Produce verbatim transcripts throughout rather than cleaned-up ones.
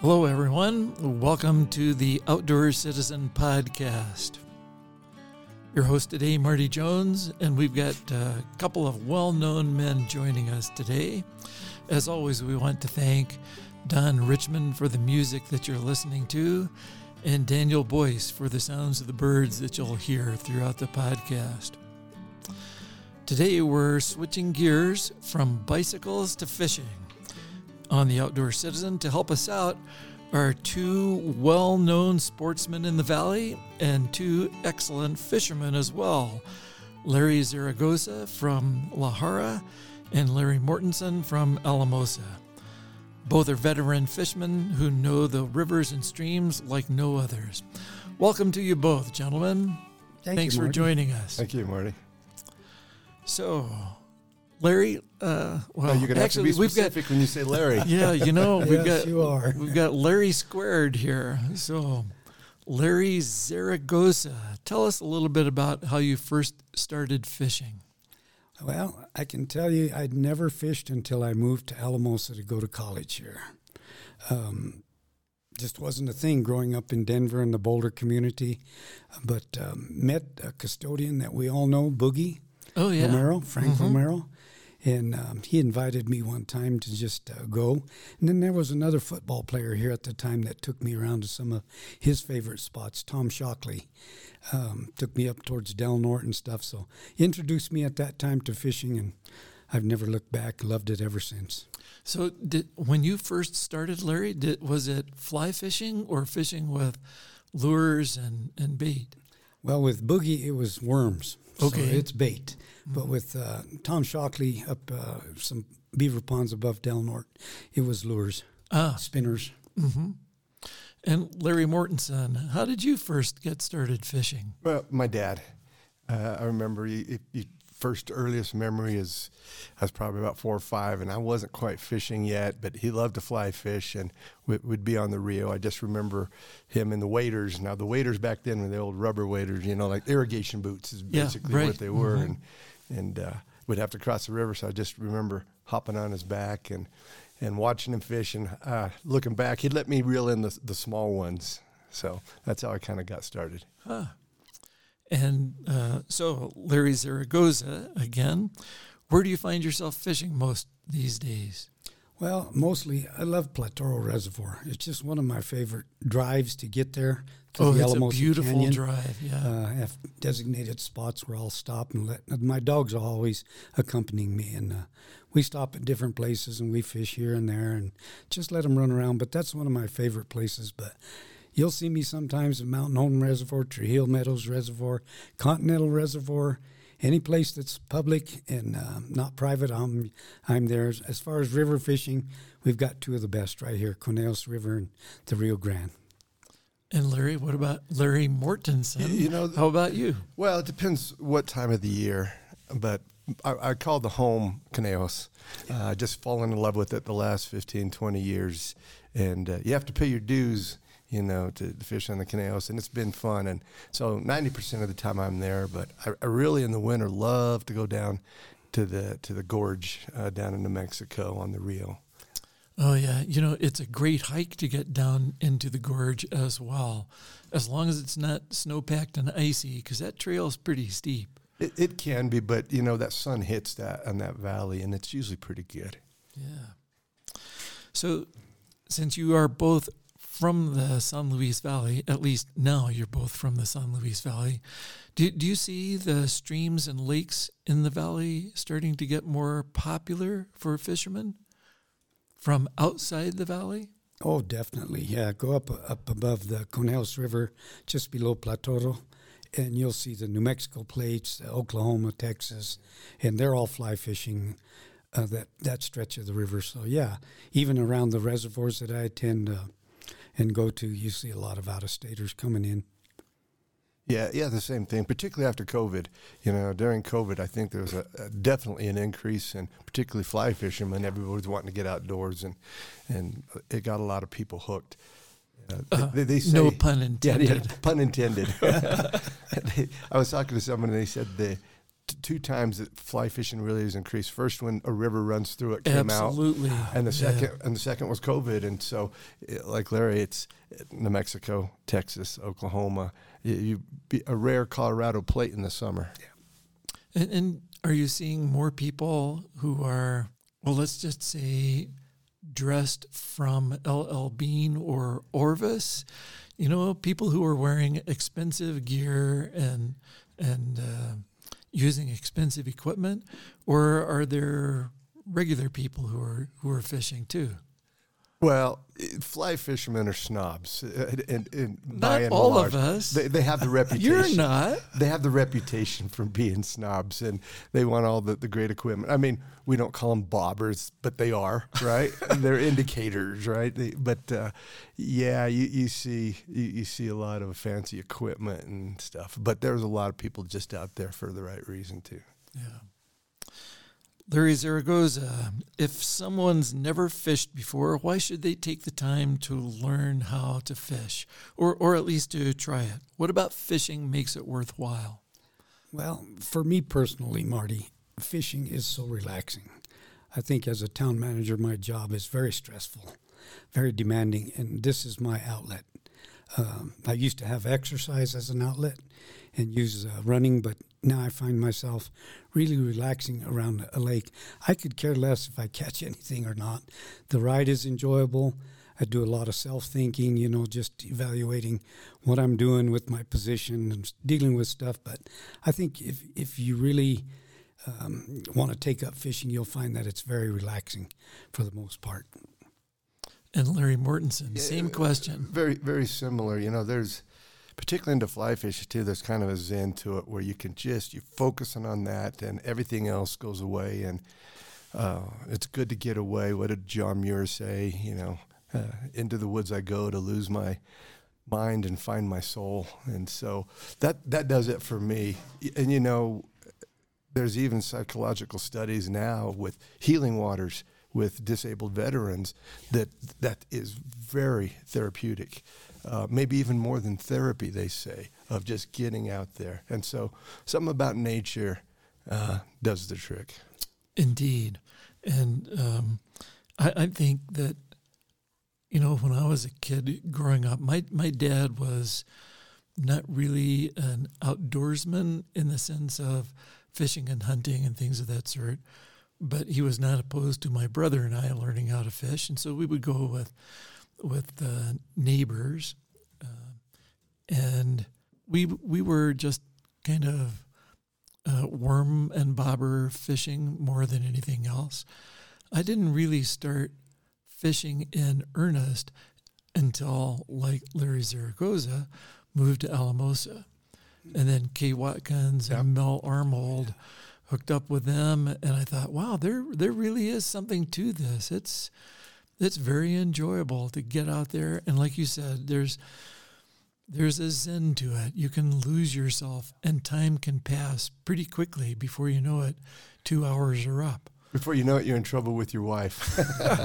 Hello, everyone. Welcome to the Outdoor Citizen Podcast. Your host today, Marty Jones, and we've got a couple of well-known men joining us today. As always, we want to thank Don Richmond for the music that you're listening to, and Daniel Boyce for the sounds of the birds that you'll hear throughout the podcast. Today, we're switching gears from bicycles to fishing. On the Outdoor Citizen, to help us out, are two well-known sportsmen in the Valley and two excellent fishermen as well. Larry Zaragoza from La Jara and Larry Mortensen from Alamosa. Both are veteran fishermen who know the rivers and streams like no others. Welcome to you both, gentlemen. Thank Thanks you, for Marty. joining us. Thank you, Marty. So, Larry, uh, well, Oh, you're gonna actually, have to be we've got specific when you say Larry. yeah, you know, we've Yes, got you are. we've got Larry squared here. So, Larry Zaragoza, tell us a little bit about how you first started fishing. Well, I can tell you I'd never fished until I moved to Alamosa to go to college here. Um, just wasn't a thing growing up in Denver in the Boulder community, but um, met a custodian that we all know, Boogie Oh yeah, Romero, Frank Mhm. Romero. And um, he invited me one time to just uh, go. And then there was another football player here at the time that took me around to some of his favorite spots. Tom Shockley um, took me up towards Del Norte and stuff. So he introduced me at that time to fishing, and I've never looked back. Loved it ever since. So, did when you first started, Larry, did, was it fly fishing or fishing with lures and, and bait? Well, with Boogie, it was worms. Okay. So it's bait. But with uh, Tom Shockley up uh, some beaver ponds above Del Norte, it was lures, Ah, spinners. mm-hmm. And Larry Mortensen, how did you first get started fishing? Well, my dad. Uh, I remember he, he first earliest memory is I was probably about four or five, and I wasn't quite fishing yet, but he loved to fly fish and would would be on the Rio. I just remember him in the waders. Now, the waders back then were the old rubber waders, you know, like irrigation boots is Yeah, basically right. what they were. Mhm. And and uh, we'd have to cross the river, so I just remember hopping on his back and, and watching him fish. And uh, looking back, he'd let me reel in the, the small ones. So that's how I kind of got started. Huh. And uh, so, Larry Zaragoza, again, where do you find yourself fishing most these days? Well, mostly I love Platoro Reservoir. It's just one of my favorite drives to get there to Oh, the it's a Alamosa beautiful Canyon. drive, yeah. Uh, I have designated spots where I'll stop and let my dogs are always accompanying me, and uh, we stop at different places and we fish here and there and just let them run around. But that's one of my favorite places. But you'll see me sometimes at Mountain Home Reservoir, Trujillo Meadows Reservoir, Continental Reservoir. Any place that's public and uh, not private, I'm I'm there. As far as river fishing, we've got two of the best right here, Conejos River and the Rio Grande. And Larry, what about Larry Mortensen? You know, how about you? Well, it depends what time of the year, but I, I call the home Conejos. I uh, just fallen in love with it the last fifteen, twenty years, and uh, you have to pay your dues, you know, to fish on the Conejos, and it's been fun. And so ninety percent of the time I'm there, but I, I really in the winter love to go down to the to the gorge uh, down in New Mexico on the Rio. Oh, yeah. You know, it's a great hike to get down into the gorge as well, as long as it's not snow-packed and icy, because that trail's pretty steep. It, it can be, but, you know, that sun hits that on that valley, and it's usually pretty good. Yeah. So, since you are both from the San Luis Valley, at least now you're both from the San Luis Valley, do, do you see the streams and lakes in the valley starting to get more popular for fishermen from outside the valley? Oh, definitely. Yeah, go up up above the Conejos River, just below Platoro, and you'll see the New Mexico plates, Oklahoma, Texas, and they're all fly fishing uh, that, that stretch of the river. So, yeah, even around the reservoirs that I attend uh, and go to, you see a lot of out-of-staters coming in. Yeah, yeah, the same thing, particularly after COVID. You know, during COVID, I think there was a, a definitely an increase in particularly fly fishermen. Everybody was wanting to get outdoors, and and it got a lot of people hooked. Uh, Uh, they, they say, no pun yeah, intended. yeah, pun intended. they, I was talking to someone, and they said the t- two times that fly fishing really has increased. First, when a river runs through it, came Absolutely. out, and the Yeah. second, and the second was COVID. And so, it, like Larry, it's New Mexico, Texas, Oklahoma. You, you be a rare Colorado plate in the summer. Yeah. And, and are you seeing more people who are, well, let's just say, dressed from L L Bean or Orvis? You know, people who are wearing expensive gear and and uh, using expensive equipment, or are there regular people who are who are fishing too? Well, fly fishermen are snobs, uh, and, and by Not and all large, of us. They, they have the reputation. You're not. They have the reputation for being snobs, and they want all the, the great equipment. I mean, we don't call them bobbers, but they are, right? They're indicators, right? They, but uh, yeah, you, you see you, you see a lot of fancy equipment and stuff. But there's a lot of people just out there for the right reason too. Yeah. Larry Zaragoza, if someone's never fished before, why should they take the time to learn how to fish, or or at least to try it? What about fishing makes it worthwhile? Well, for me personally, Marty, fishing is so relaxing. I think as a town manager, my job is very stressful, very demanding, and this is my outlet. Um, I used to have exercise as an outlet and use uh, running, but now I find myself really relaxing around a lake. I could care less if I catch anything or not. The ride is enjoyable. I do a lot of self-thinking, you know, just evaluating what I'm doing with my position and dealing with stuff. But I think if, if you really um, want to take up fishing, you'll find that it's very relaxing for the most part. And Larry Mortensen, Yeah, same question. Very, very similar. You know, there's, particularly into fly fishing too, there's kind of a zen to it where you can just, you're focusing on that and everything else goes away. And uh, it's good to get away. What did John Muir say? You know, uh, into the woods I go to lose my mind and find my soul. And so that, that does it for me. And, you know, there's even psychological studies now with healing waters with disabled veterans that that is very therapeutic. Uh, maybe even more than therapy, they say, of just getting out there. And so something about nature uh, does the trick. Indeed. And um, I, I think that, you know, when I was a kid growing up, my, my dad was not really an outdoorsman in the sense of fishing and hunting and things of that sort, but he was not opposed to my brother and I learning how to fish. And so we would go with with uh, neighbors, uh, and we we were just kind of uh, worm and bobber fishing more than anything else. I didn't really start fishing in earnest until, like Larry Zaragoza, moved to Alamosa, and then Kay Watkins Yep. and Mel Armold hooked up with them, and I thought, wow, there there really is something to this. It's it's very enjoyable to get out there, and like you said, there's there's a zen to it. You can lose yourself, and time can pass pretty quickly before you know it. Two hours are up. Before you know it, you're in trouble with your wife.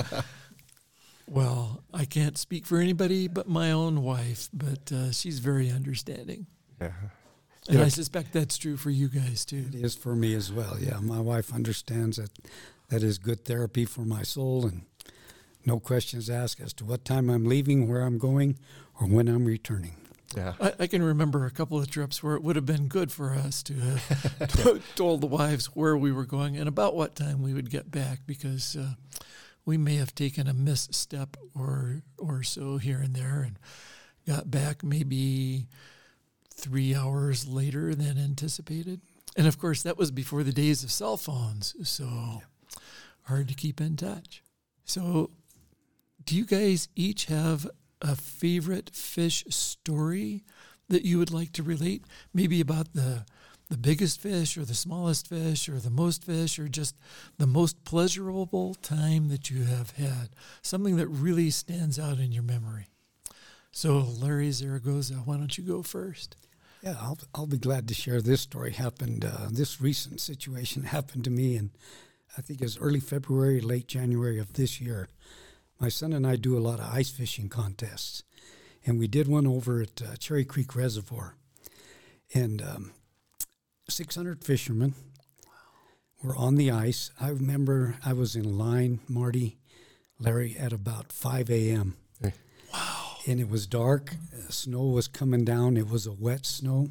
Well, I can't speak for anybody but my own wife, but uh, she's very understanding. Yeah. And Yeah. I suspect that's true for you guys, too. It is for me as well. Yeah, my wife understands that that is good therapy for my soul, and no questions asked as to what time I'm leaving, where I'm going, or when I'm returning. Yeah. I, I can remember a couple of trips where it would have been good for us to have to- told the wives where we were going and about what time we would get back, because uh, we may have taken a misstep or or so here and there and got back maybe three hours later than anticipated. And of course, that was before the days of cell phones, so hard to keep in touch. So do you guys each have a favorite fish story that you would like to relate? Maybe about the the biggest fish or the smallest fish or the most fish, or just the most pleasurable time that you have had, something that really stands out in your memory. So Larry Zaragoza, why don't you go first? Yeah, I'll I'll be glad to share this story. Happened uh, this recent situation happened to me, and I think it was early February, late January of this year. My son and I do a lot of ice fishing contests, and we did one over at uh, Cherry Creek Reservoir. And um, six hundred fishermen we're on the ice. I remember I was in line, Marty, Larry, at about five a.m. Hey. Wow. And it was dark. Uh, snow was coming down. It was a wet snow.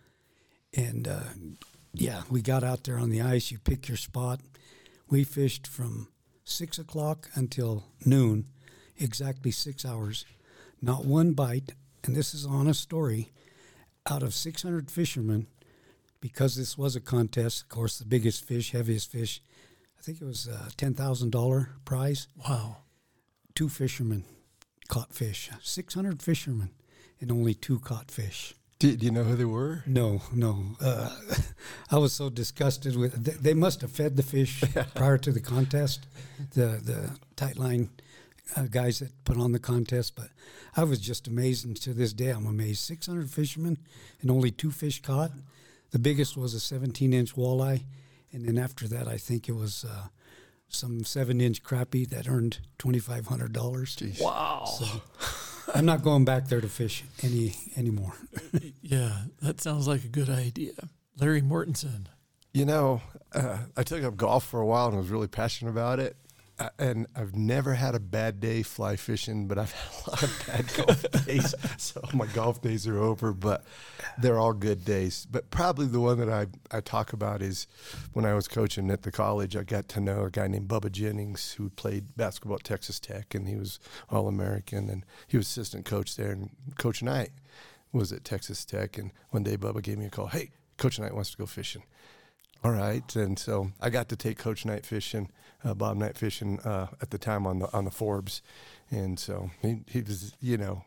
And, uh, yeah, we got out there on the ice. You pick your spot. We fished from six o'clock until noon, exactly six hours. Not one bite. And this is an honest story. Out of six hundred fishermen, because this was a contest, of course, the biggest fish, heaviest fish, I think it was a ten thousand dollars prize. Wow. Two fishermen caught fish. six hundred fishermen, and only two caught fish. Do, do you know who they were? No, no. Uh, I was so disgusted with they, they must have fed the fish prior to the contest, the, the tight line uh, guys that put on the contest. But I was just amazed, and to this day I'm amazed. six hundred fishermen and only two fish caught. The biggest was a seventeen-inch walleye, and then after that I think it was uh, some seven-inch crappie that earned twenty-five hundred dollars. Wow. So I'm not going back there to fish any anymore. Yeah, that sounds like a good idea. Larry Mortensen. You know, uh, I took up golf for a while and was really passionate about it. Uh, and I've never had a bad day fly fishing, but I've had a lot of bad golf days. So my golf days are over, but they're all good days. But probably the one that I, I talk about is when I was coaching at the college, I got to know a guy named Bubba Jennings who played basketball at Texas Tech, and he was All-American, and he was assistant coach there. And Coach Knight was at Texas Tech, and one day Bubba gave me a call, "Hey, Coach Knight wants to go fishing." All right, and so I got to take Coach Knight fishing, uh, Bob Knight fishing uh, at the time on the on the Forbes, and so he he was, you know,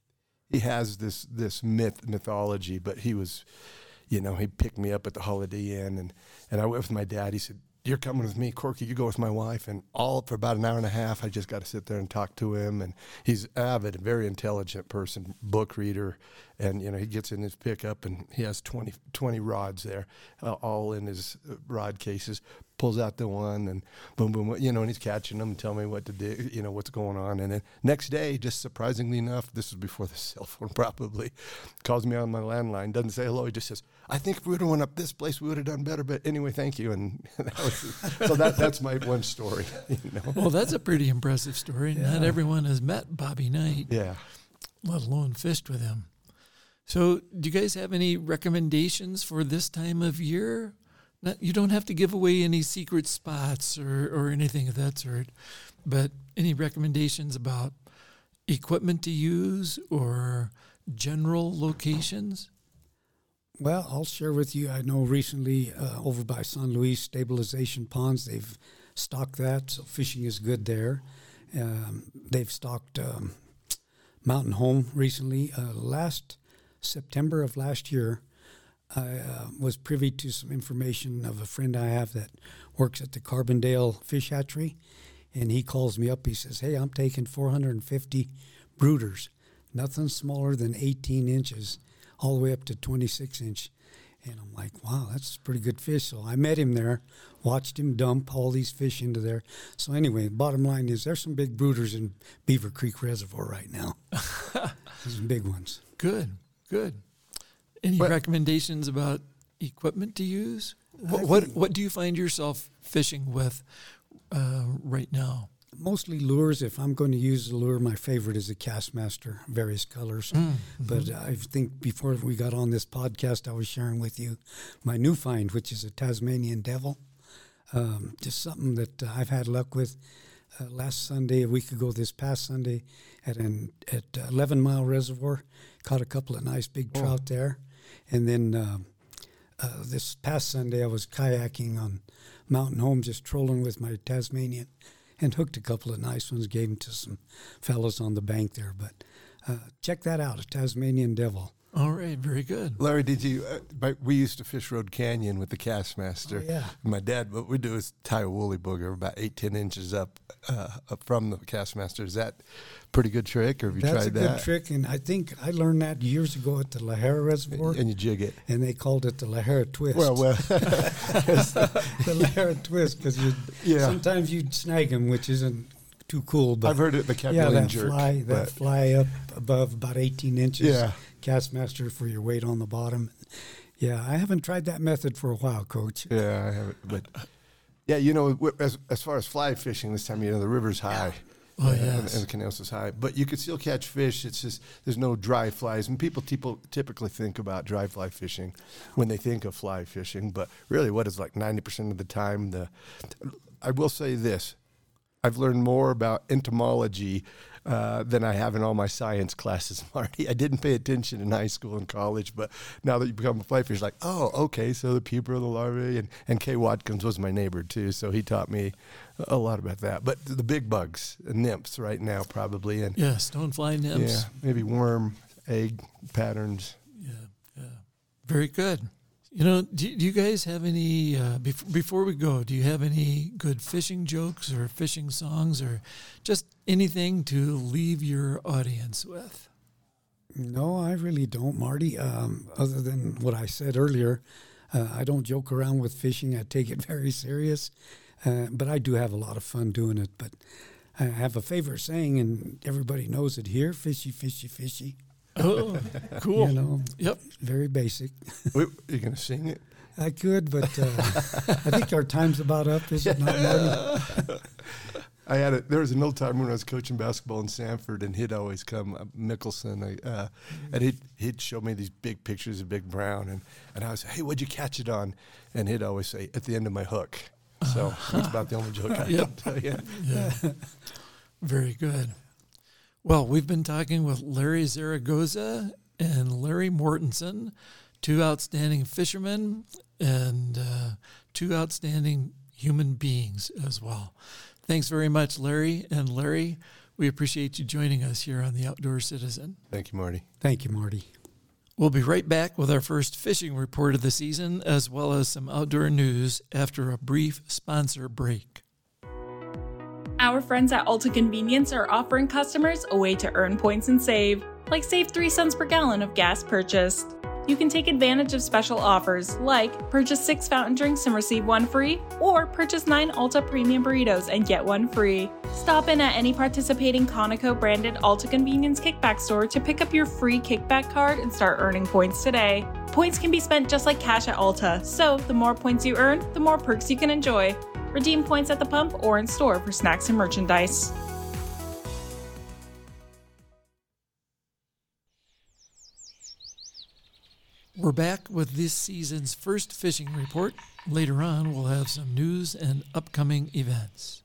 he has this this myth mythology, but he was, you know, he picked me up at the Holiday Inn, and and I went with my dad. He said, "You're coming with me, Corky. You go with my wife." And all for about an hour and a half, I just got to sit there and talk to him. And he's avid, a very intelligent person, book reader. And, you know, he gets in his pickup and he has twenty, twenty rods there, uh, all in his rod cases, pulls out the one and boom, boom, you know, and he's catching them and telling me what to do, you know, what's going on. And then next day, just surprisingly enough, this was before the cell phone probably, calls me on my landline, doesn't say hello. He just says, "I think if we would have went up this place, we would have done better. But anyway, thank you." And that was, so that that's my one story. You know? Well, that's a pretty impressive story. Yeah. Not everyone has met Bobby Knight, Yeah. let alone fished with him. So do you guys have any recommendations for this time of year? Not, you don't have to give away any secret spots or, or anything of that sort, but any recommendations about equipment to use or general locations? Well, I'll share with you. I know recently uh, over by San Luis Stabilization Ponds, they've stocked that, so fishing is good there. Um, they've stocked um, Mountain Home recently. Uh, last September of last year, I uh, was privy to some information of a friend I have that works at the Carbondale Fish Hatchery, and he calls me up. He says, "Hey, I'm taking four hundred fifty brooders, nothing smaller than eighteen inches, all the way up to twenty-six inch. And I'm like, wow, that's a pretty good fish. So I met him there, watched him dump all these fish into there. So anyway, bottom line is there's some big brooders in Beaver Creek Reservoir right now. There's some big ones. Good, good. Any But- recommendations about equipment to use? What, what what do you find yourself fishing with uh, right now? Mostly lures. If I'm going to use a lure, my favorite is a Castmaster, various colors. Mm, But I think before we got on this podcast, I was sharing with you my new find, which is a Tasmanian Devil. Um, just something that uh, I've had luck with. Uh, last Sunday, a week ago, this past Sunday, at an at eleven Mile Reservoir, caught a couple of nice big trout there. And then uh, uh, this past Sunday, I was kayaking on Mountain Home, just trolling with my Tasmanian, and hooked a couple of nice ones, gave them to some fellows on the bank there. But uh, check that out, a Tasmanian Devil. All right, very good. Larry, did you? Uh, by, we used to fish Road Canyon with the Castmaster. Oh, yeah. My dad, what we do is tie a woolly booger about eight, ten inches up, uh, up from the Castmaster. Is that a pretty good trick, or have you That's tried a good that? trick, and I think I learned that years ago at the Lahara Reservoir, And you jig it. and they called it the Lahara Twist. Well, well, the Lahara Twist, because Yeah. sometimes you'd snag them, which isn't too cool. But I've heard it the yeah, Capricorn that jerk. fly, that but- fly up above about eighteen inches. Yeah. Castmaster for your weight on the bottom. Yeah, I haven't tried that method for a while, Coach. Yeah, I have it, but Yeah, you know, as as far as fly fishing this time, you know, the river's high. Oh, uh, yes. and, and the canals is high. But you can still catch fish. It's just there's no dry flies. And people tipo- typically think about dry fly fishing when they think of fly fishing. But really, what is like ninety percent of the time, the I will say this. I've learned more about entomology uh, than I have in all my science classes, Marty. I didn't pay attention in high school and college, but now that you become a fly fisher, like, oh, okay, so the pupa, the larvae, and, and Kay Watkins was my neighbor too, so he taught me a lot about that. But the big bugs, nymphs right now probably. And Yeah, stonefly nymphs. yeah, maybe worm, egg patterns. Yeah, yeah. Very good. You know, do, do you guys have any, uh, bef- before we go, do you have any good fishing jokes or fishing songs or just anything to leave your audience with? No, I really don't, Marty. Um, other than what I said earlier, uh, I don't joke around with fishing. I take it very serious, uh, but I do have a lot of fun doing it. But I have a favorite saying, and everybody knows it here, fishy, fishy, fishy. Oh, cool. You know, Yep. very basic. Wait, are you going to sing it? I could, but uh, I think our time's about up, is it not, Marty? I had a, there was an old time when I was coaching basketball in Sanford, and he'd always come, uh, Mickelson, uh, and he'd, he'd show me these big pictures of Big Brown, and, and I was, hey, what'd you catch it on? And he'd always say, at the end of my hook. So that's about the only joke I Yep. can tell you. Yeah. Very good. Well, we've been talking with Larry Zaragoza and Larry Mortensen, two outstanding fishermen and uh, two outstanding human beings as well. Thanks very much, Larry. And Larry, we appreciate you joining us here on The Outdoor Citizen. Thank you, Marty. Thank you, Marty. We'll be right back with our first fishing report of the season, as well as some outdoor news after a brief sponsor break. Our friends at Ulta Convenience are offering customers a way to earn points and save, like save three cents per gallon of gas purchased. You can take advantage of special offers like purchase six fountain drinks and receive one free, or purchase nine Ulta Premium Burritos and get one free. Stop in at any participating Conoco branded Ulta Convenience Kickback store to pick up your free kickback card and start earning points today. Points can be spent just like cash at Ulta, so the more points you earn, the more perks you can enjoy. Redeem points at the pump or in store for snacks and merchandise. We're back with this season's first fishing report. Later on, we'll have some news and upcoming events.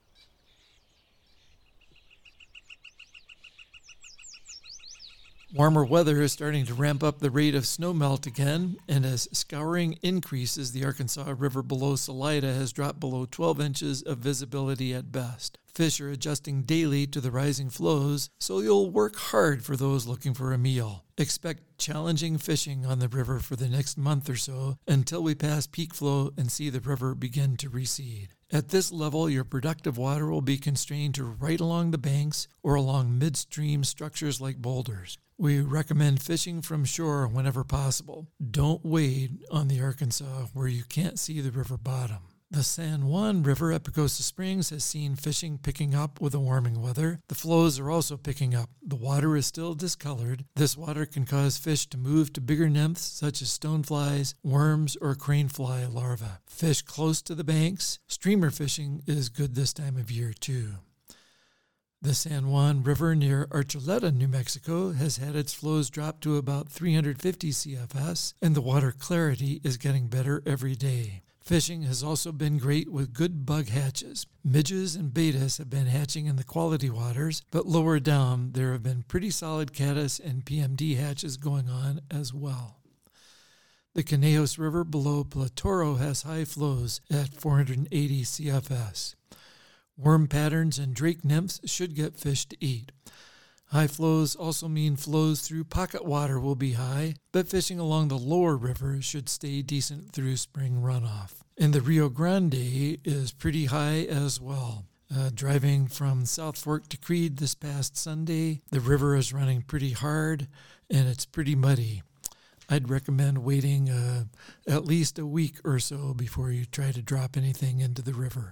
Warmer weather is starting to ramp up the rate of snow melt again, and as scouring increases, the Arkansas River below Salida has dropped below twelve inches of visibility at best. Fish are adjusting daily to the rising flows, so you'll work hard for those looking for a meal. Expect challenging fishing on the river for the next month or so until we pass peak flow and see the river begin to recede. At this level, your productive water will be constrained to right along the banks or along midstream structures like boulders. We recommend fishing from shore whenever possible. Don't wade on the Arkansas where you can't see the river bottom. The San Juan River at Pagosa Springs has seen fishing picking up with the warming weather. The flows are also picking up. The water is still discolored. This water can cause fish to move to bigger nymphs such as stoneflies, worms, or cranefly larvae. Fish close to the banks. Streamer fishing is good this time of year too. The San Juan River near Archuleta, New Mexico, has had its flows drop to about three hundred fifty C F S, and the water clarity is getting better every day. Fishing has also been great with good bug hatches. Midges and betas have been hatching in the quality waters, but lower down there have been pretty solid caddis and P M D hatches going on as well. The Conejos River below Platoro has high flows at four hundred eighty C F S. Worm patterns and drake nymphs should get fish to eat. High flows also mean flows through pocket water will be high, but fishing along the lower river should stay decent through spring runoff. And the Rio Grande is pretty high as well. Uh, driving from South Fork to Creede this past Sunday, the river is running pretty hard and it's pretty muddy. I'd recommend waiting uh, at least a week or so before you try to drop anything into the river.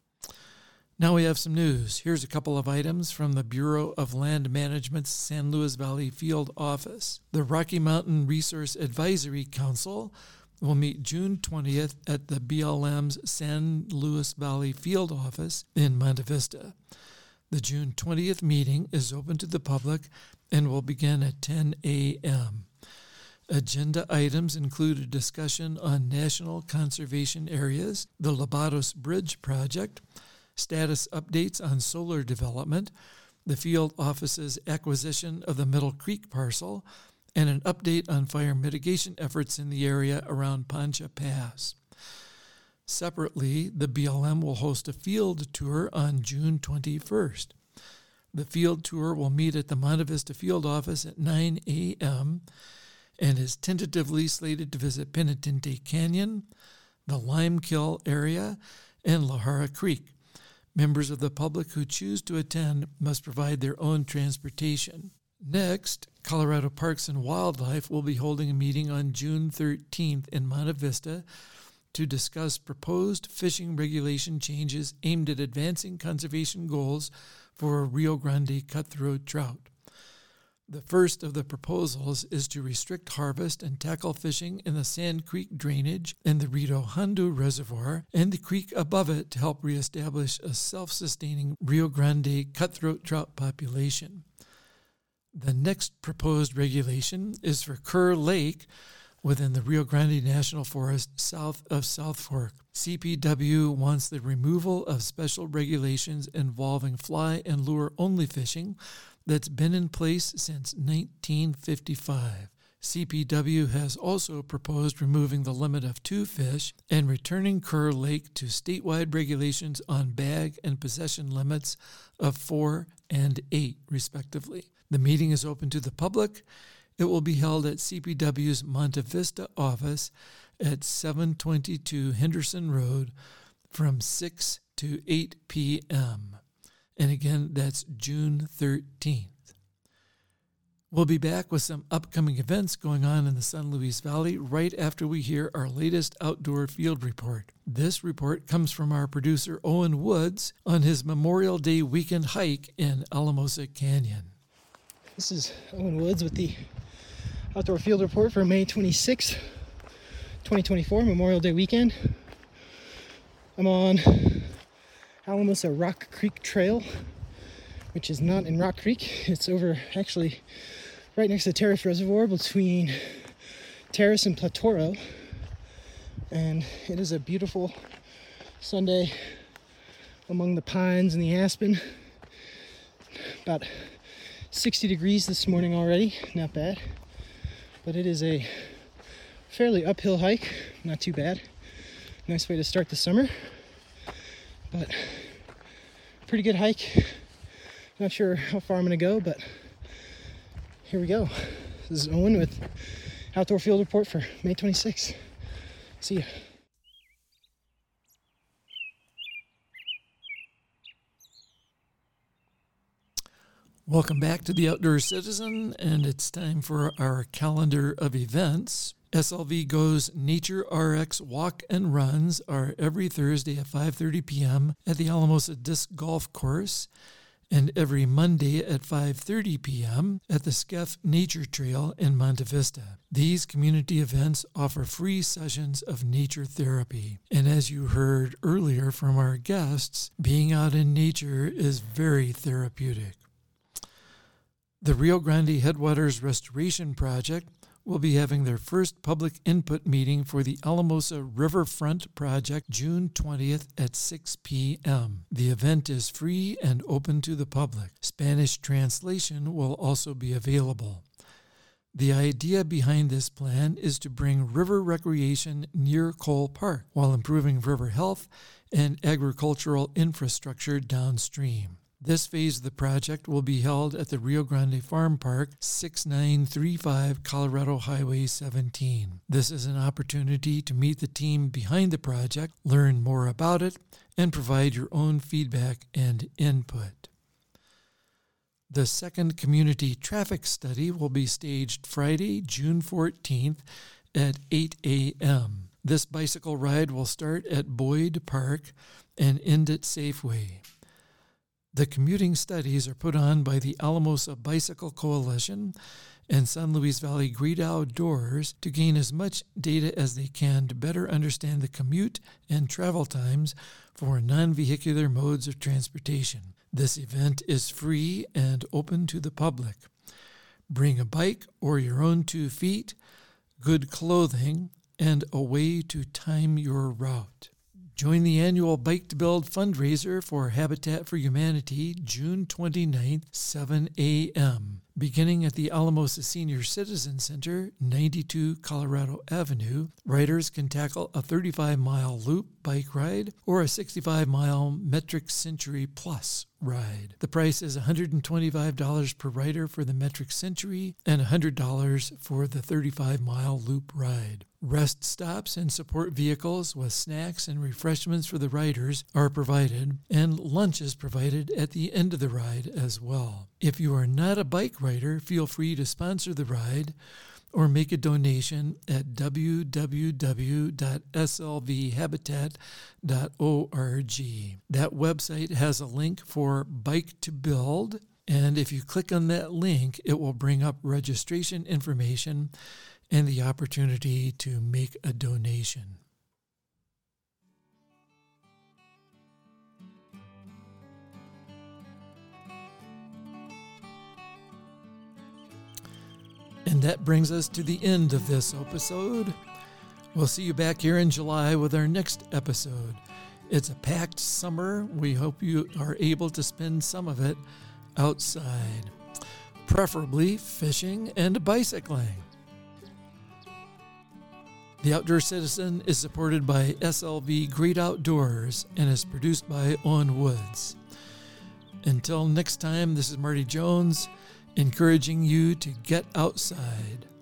Now we have some news. Here's a couple of items from the Bureau of Land Management's San Luis Valley Field Office. The Rocky Mountain Resource Advisory Council will meet June twentieth at the B L M's San Luis Valley Field Office in Monte Vista. The June twentieth meeting is open to the public and will begin at ten a.m. Agenda items include a discussion on national conservation areas, the Labados Bridge project, status updates on solar development, the field office's acquisition of the Middle Creek parcel, and an update on fire mitigation efforts in the area around Pancha Pass. Separately, the B L M will host a field tour on June twenty-first. The field tour will meet at the Monte Vista Field Office at nine a.m. and is tentatively slated to visit Penitente Canyon, the Limekill area, and Lahara Creek. Members of the public who choose to attend must provide their own transportation. Next, Colorado Parks and Wildlife will be holding a meeting on June thirteenth in Monte Vista to discuss proposed fishing regulation changes aimed at advancing conservation goals for Rio Grande cutthroat trout. The first of the proposals is to restrict harvest and tackle fishing in the Sand Creek drainage and the Rito Hondo Reservoir and the creek above it to help reestablish a self-sustaining Rio Grande cutthroat trout population. The next proposed regulation is for Kerr Lake within the Rio Grande National Forest south of South Fork. C P W wants the removal of special regulations involving fly and lure-only fishing that's been in place since nineteen fifty-five. C P W has also proposed removing the limit of two fish and returning Kerr Lake to statewide regulations on bag and possession limits of four and eight, respectively. The meeting is open to the public. It will be held at C P W's Monte Vista office at seven twenty-two Henderson Road from six to eight p.m. And again, that's June thirteenth. We'll be back with some upcoming events going on in the San Luis Valley right after we hear our latest outdoor field report. This report comes from our producer Owen Woods on his Memorial Day weekend hike in Alamosa Canyon. This is Owen Woods with the outdoor field report for May twenty-sixth, twenty twenty-four, Memorial Day weekend. I'm on Alamosa Rock Creek Trail, which is not in Rock Creek. It's over actually right next to the Terrace Reservoir between Terrace and Platoro. And it is a beautiful Sunday among the pines and the aspen. About sixty degrees this morning already, not bad. But it is a fairly uphill hike, not too bad. Nice way to start the summer. But pretty good hike. Not sure how far I'm gonna go, but here we go. This is Owen with Outdoor Field Report for May twenty-sixth. See ya. Welcome back to the Outdoor Citizen, and it's time for our calendar of events. S L V Go's Nature R X Walk and Runs are every Thursday at five thirty p.m. at the Alamosa Disc Golf Course, and every Monday at five thirty p.m. at the Skeff Nature Trail in Monte Vista. These community events offer free sessions of nature therapy. And as you heard earlier from our guests, being out in nature is very therapeutic. The Rio Grande Headwaters Restoration Project will be having their first public input meeting for the Alamosa Riverfront Project June twentieth at six p.m. The event is free and open to the public. Spanish translation will also be available. The idea behind this plan is to bring river recreation near Cole Park while improving river health and agricultural infrastructure downstream. This phase of the project will be held at the Rio Grande Farm Park, sixty-nine thirty-five Colorado Highway seventeen. This is an opportunity to meet the team behind the project, learn more about it, and provide your own feedback and input. The second community traffic study will be staged Friday, June fourteenth at eight a.m. This bicycle ride will start at Boyd Park and end at Safeway. The commuting studies are put on by the Alamosa Bicycle Coalition and San Luis Valley Great Outdoors to gain as much data as they can to better understand the commute and travel times for non-vehicular modes of transportation. This event is free and open to the public. Bring a bike or your own two feet, good clothing, and a way to time your route. Join the annual Bike to Build fundraiser for Habitat for Humanity, June twenty-ninth, seven a.m., beginning at the Alamosa Senior Citizen Center, ninety-two Colorado Avenue. Riders can tackle a thirty-five mile loop bike ride or a sixty-five mile Metric Century Plus ride. The price is one hundred twenty-five dollars per rider for the Metric Century and one hundred dollars for the thirty-five mile loop ride. Rest stops and support vehicles with snacks and refreshments for the riders are provided, and lunch is provided at the end of the ride as well. If you are not a bike rider, feel free to sponsor the ride or make a donation at w w w dot s l v habitat dot org. That website has a link for Bike to Build, and if you click on that link, it will bring up registration information and the opportunity to make a donation. And that brings us to the end of this episode. We'll see you back here in July with our next episode. It's a packed summer. We hope you are able to spend some of it outside, preferably fishing and bicycling. The Outdoor Citizen is supported by S L V Great Outdoors and is produced by Owen Woods. Until next time, this is Marty Jones, encouraging you to get outside.